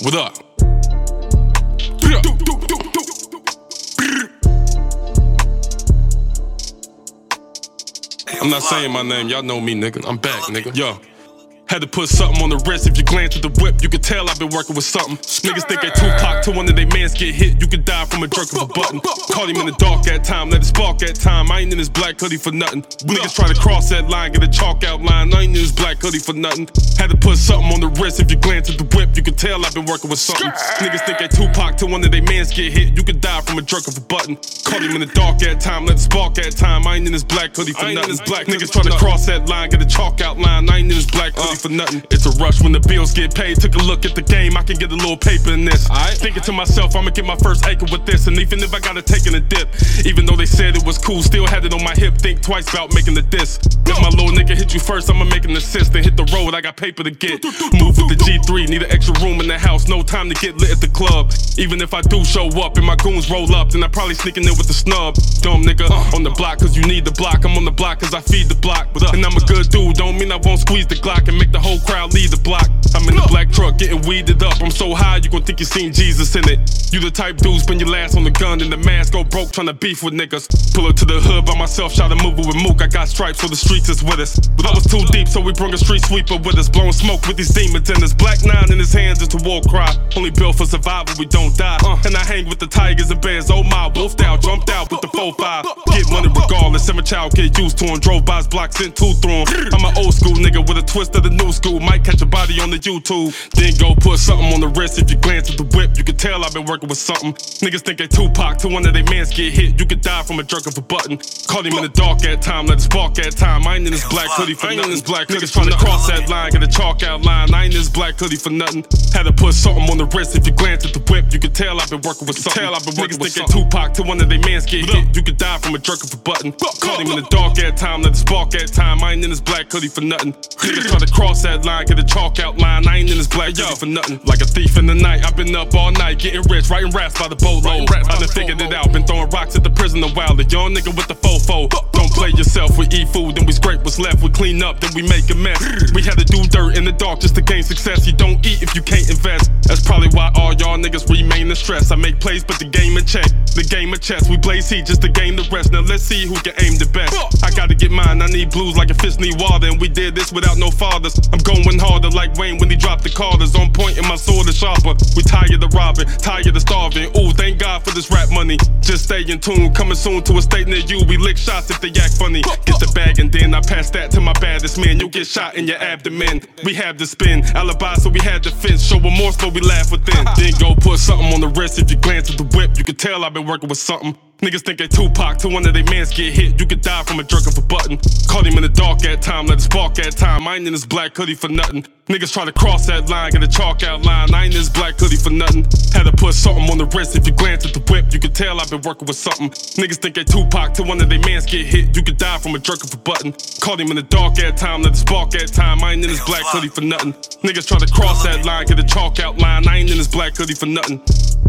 What up? I'm not saying my name, y'all know me, nigga. I'm back, nigga. Yo. Had to put something on the wrist. If you glance at the whip, you can tell I've been working with something. Niggas think they Tupac till one of they mans get hit. You could die from a jerk of a button. Caught him in the dark at time, let it spark at time. I ain't in this black hoodie for nothing. Niggas try to cross that line, get a chalk out line. I ain't in this black hoodie for nothing. Had to put something on the wrist. If you glance at the whip, you can tell I've been working with something. Niggas think they Tupac till one of they mans get hit. You could die from a jerk of a button. Caught him in the dark at time, let it spark at time. I ain't in this black hoodie for nothing. Niggas try to cross that line, get a chalk out line. I ain't in this black hoodie for nothing. It's a rush when the bills get paid. Took a look at the game, I can get a little paper in this. Thinking to myself, I'ma get my first acre with this. And even if I gotta take in a dip, even though they said it was cool, still had it on my hip. Think twice about making the diss. If my little nigga hit you first, I'ma make an assist. Then hit the road, I got paper to get. Move with the G3, need an extra room in the house. No time to get lit at the club. Even if I do show up and my goons roll up, then I probably sneaking in with the snub. Dumb nigga, on the block cause you need the block. I'm on the block cause I feed the block. And I'm a good dude, don't mean I won't squeeze the Glock and make the whole crowd leave the block. I'm in the black truck getting weeded up. I'm so high you gon' think you seen Jesus in it. You the type dude spend your last on the gun and the mask go broke tryna beef with niggas. Pull up to the hood by myself, shot a movie with Mook. I got stripes so the streets is with us. But I was too deep so we brung a street sweeper with us. Blowing smoke with these demons in us. Black 9 in his hands, it's a war cry. Only built for survival, we don't die. And I hang with the tigers and bears, oh my. Wolfed out, jumped out with the 4-5. Get money regardless, every child get used to him. Drove by his block, sent 2 through him. I'm an old school nigga with a twist of the new school. Might catch a body on the YouTube. Then go put something on the wrist. If you glance at the whip, you can tell I've been working with something. Niggas think they Tupac till one of they mans get hit. You could die from a jerk of a button. Caught him in the dark at time, let it spark at time. I ain't in this black hoodie for nothing. Niggas trying to cross that line, get a chalk out line. I ain't in this black hoodie for nothing. Had to put something on the wrist. If you glance at the whip, you can tell I've been working with something. Niggas think they Tupac till one of they mans get hit. You could die from a jerk of a button. Caught him in the dark at time, let it spark at time. I ain't in this black hoodie for nothing. Niggas try to cross that line, get a chalk out line. I ain't in this black hoodie for nothing. Like a thief in the night, I've been up all night, getting rich, writing raps by the boatload. I done figured it out, been throwing rocks at the prison a while. The young nigga with the fofo. Don't play yourself, we eat food, then we scrape what's left. We clean up, then we make a mess. We had to do dirt in the dark just to gain success. You don't eat if you can't invest. That's probably why all y'all niggas remain in stress. I make plays, but the game in check. The game of chess, we blaze heat just to gain the rest. Now let's see who can aim the best. I gotta get mine, I need blues like a fish need water. And we did this without no fathers. I'm going harder like Wayne when he dropped the Carters. On point and my sword is sharper. We tired of robbing, tired of starving. Ooh, thank God for this rap money. Just stay in tune, coming soon to a state near you. We lick shots if they act funny. Get the bag and then I pass that to my baddest man. You'll get shot in your abdomen. We have the spin, alibi so we had defense. Show remorse but we laugh within. Then go put something on the wrist. If you glance at the whip, you can tell I've been working with something. Niggas think they Tupac till one of they mans get hit. You could die from a jerk of a button. Caught him in the dark at time, let it spark at time. I ain't in this black hoodie for nothing. Niggas try to cross that line, get a chalk out line. I ain't in this black hoodie for nothing. Had to put something on the wrist. If you glance at the whip, you can tell I've been working with something. Niggas think they Tupac till one of they mans get hit. You could die from a jerk of a button. Caught him in the dark at time, let it spark at time. I ain't in this black hoodie for nothing. Niggas try to cross that line, get a chalk out line. I ain't in this black hoodie for nothing.